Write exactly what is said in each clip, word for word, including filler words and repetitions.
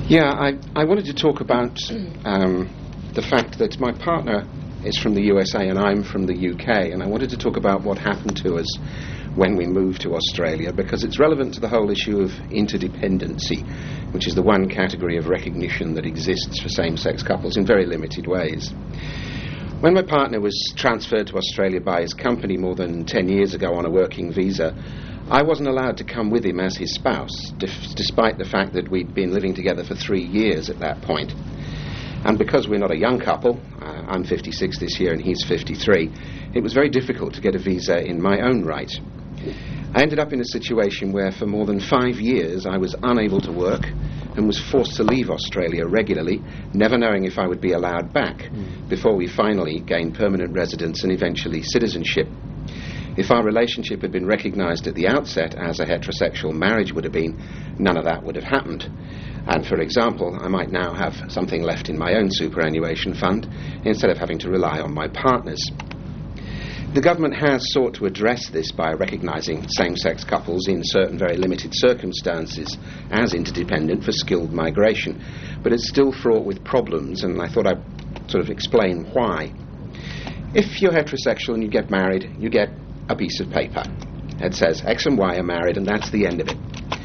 Yeah, I, I wanted to talk about um, the fact that my partner is from the U S A and I'm from the U K, and I wanted to talk about what happened to us when we moved to Australia, because it's relevant to the whole issue of interdependency, which is the one category of recognition that exists for same-sex couples in very limited ways. When my partner was transferred to Australia by his company more than ten years ago on a working visa, I wasn't allowed to come with him as his spouse, dif- despite the fact that we'd been living together for three years at that point. And because we're not a young couple, uh, I'm fifty-six this year and he's fifty-three, it was very difficult to get a visa in my own right. I ended up in a situation where for more than five years I was unable to work and was forced to leave Australia regularly, never knowing if I would be allowed back, mm. before we finally gained permanent residence and eventually citizenship. If our relationship had been recognised at the outset as a heterosexual marriage would have been, none of that would have happened. And for example, I might now have something left in my own superannuation fund instead of having to rely on my partner's. The government has sought to address this by recognising same-sex couples in certain very limited circumstances as interdependent for skilled migration, but it's still fraught with problems, and I thought I'd sort of explain why. If you're heterosexual and you get married, you get a piece of paper. It says X and Y are married, and that's the end of it.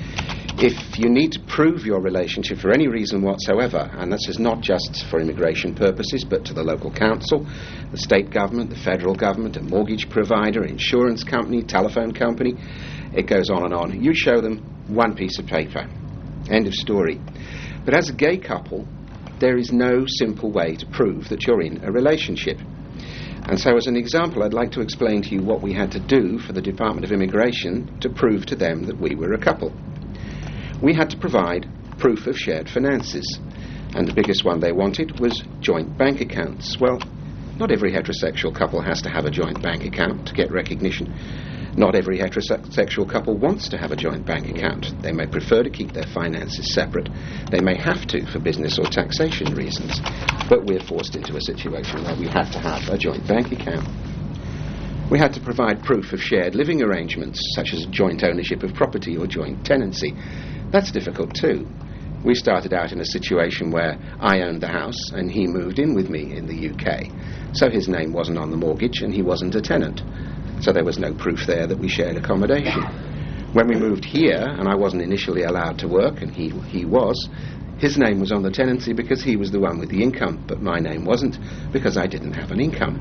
If you need to prove your relationship for any reason whatsoever, and this is not just for immigration purposes, but to the local council, the state government, the federal government, a mortgage provider, insurance company, telephone company, it goes on and on. You show them one piece of paper. End of story. But as a gay couple, there is no simple way to prove that you're in a relationship. And so as an example, I'd like to explain to you what we had to do for the Department of Immigration to prove to them that we were a couple. We had to provide proof of shared finances, and the biggest one they wanted was joint bank accounts. Well, not every heterosexual couple has to have a joint bank account to get recognition. Not every heterosexual couple wants to have a joint bank account. They may prefer to keep their finances separate. They may have to for business or taxation reasons, but we're forced into a situation where we have to have a joint bank account. We had to provide proof of shared living arrangements, such as joint ownership of property or joint tenancy. That's difficult too. We started out in a situation where I owned the house and he moved in with me in the U K. So his name wasn't on the mortgage and he wasn't a tenant. So there was no proof there that we shared accommodation. When we moved here and I wasn't initially allowed to work and he, he was, his name was on the tenancy because he was the one with the income, but my name wasn't because I didn't have an income.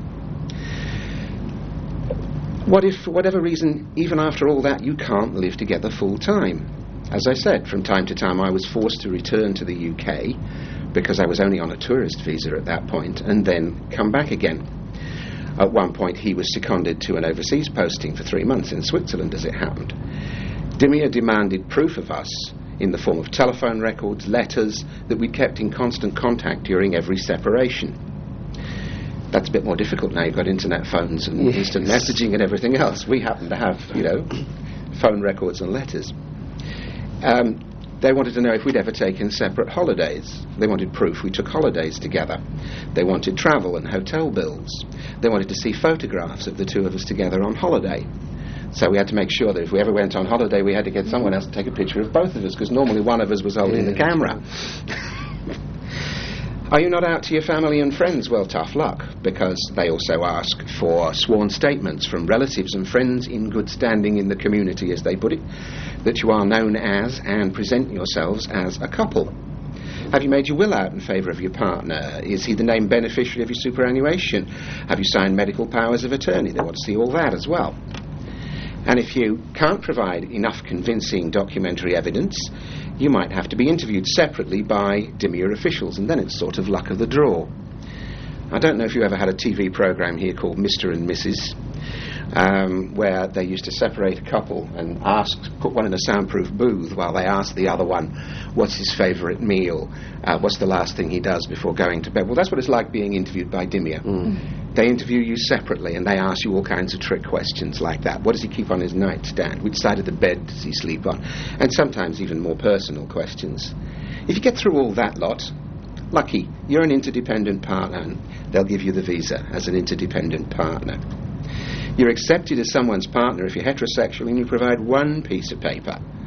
What if, for whatever reason, even after all that, you can't live together full time? As I said, from time to time I was forced to return to the U K because I was only on a tourist visa at that point, and then come back again. At one point he was seconded to an overseas posting for three months in Switzerland, as it happened. Dimia demanded proof of us in the form of telephone records, letters, that we'd kept in constant contact during every separation. That's a bit more difficult now. You've got internet phones and yes. instant messaging and everything else. We happen to have, you know, phone records and letters. Um, they wanted to know if we'd ever taken separate holidays. They wanted proof we took holidays together. They wanted travel and hotel bills. They wanted to see photographs of the two of us together on holiday. So we had to make sure that if we ever went on holiday, we had to get someone else to take a picture of both of us, because normally one of us was holding yeah. the camera. Are you not out to your family and friends? Well, tough luck, because they also ask for sworn statements from relatives and friends in good standing in the community, as they put it, that you are known as and present yourselves as a couple. Have you made your will out in favour of your partner? Is he the named beneficiary of your superannuation? Have you signed medical powers of attorney? They want to see all that as well. And if you can't provide enough convincing documentary evidence, you might have to be interviewed separately by Dimia officials, and then it's sort of luck of the draw. I don't know if you ever had a T V programme here called Mister and Missus Um, where they used to separate a couple and ask, put one in a soundproof booth while they asked the other one what's his favourite meal, uh, what's the last thing he does before going to bed. Well, that's what it's like being interviewed by Dimia. Mm. They interview you separately and they ask you all kinds of trick questions like that. What does he keep on his nightstand? Which side of the bed does he sleep on? And sometimes even more personal questions. If you get through all that lot, lucky, you're an interdependent partner, and they'll give you the visa as an interdependent partner. You're accepted as someone's partner if you're heterosexual and you provide one piece of paper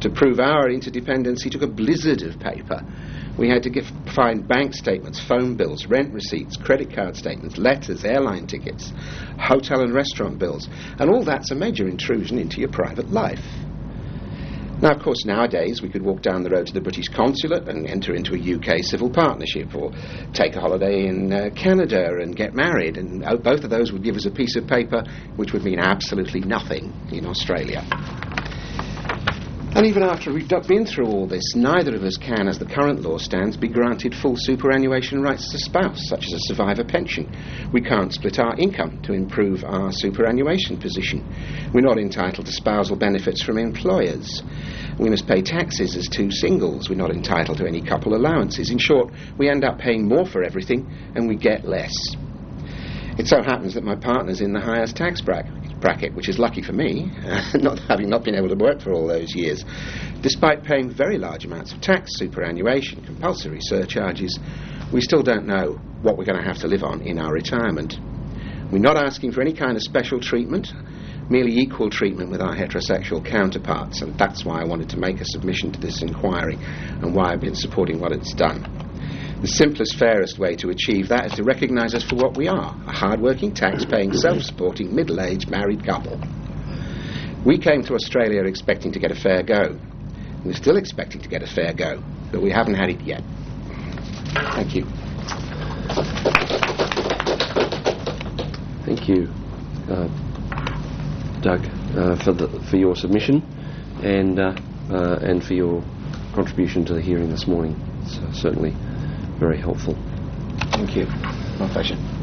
To prove our interdependence, he took a blizzard of paper. We had to give, find bank statements, phone bills, rent receipts, credit card statements, letters, airline tickets, hotel and restaurant bills, and all that's a major intrusion into your private life. Now, of course, nowadays we could walk down the road to the British consulate and enter into a U K civil partnership, or take a holiday in uh, Canada and get married, and uh, both of those would give us a piece of paper which would mean absolutely nothing in Australia. And even after we've been through all this, neither of us can, as the current law stands, be granted full superannuation rights as a spouse, such as a survivor pension. We can't split our income to improve our superannuation position. We're not entitled to spousal benefits from employers. We must pay taxes as two singles. We're not entitled to any couple allowances. In short, we end up paying more for everything and we get less. It so happens that my partner's in the highest tax bracket, bracket which is lucky for me, uh, not having not been able to work for all those years. Despite paying very large amounts of tax, superannuation, compulsory surcharges, we still don't know what we're going to have to live on in our retirement. We're not asking for any kind of special treatment, merely equal treatment with our heterosexual counterparts, and that's why I wanted to make a submission to this inquiry and why I've been supporting what it's done. The simplest, fairest way to achieve that is to recognise us for what we are, a hard-working, tax-paying, self-supporting, middle-aged, married couple. We came to Australia expecting to get a fair go. We're still expecting to get a fair go, but we haven't had it yet. Thank you. Thank you, uh, Doug, uh, for, the, for your submission and, uh, uh, and for your contribution to the hearing this morning. It's uh, certainly very helpful. Thank you. My pleasure.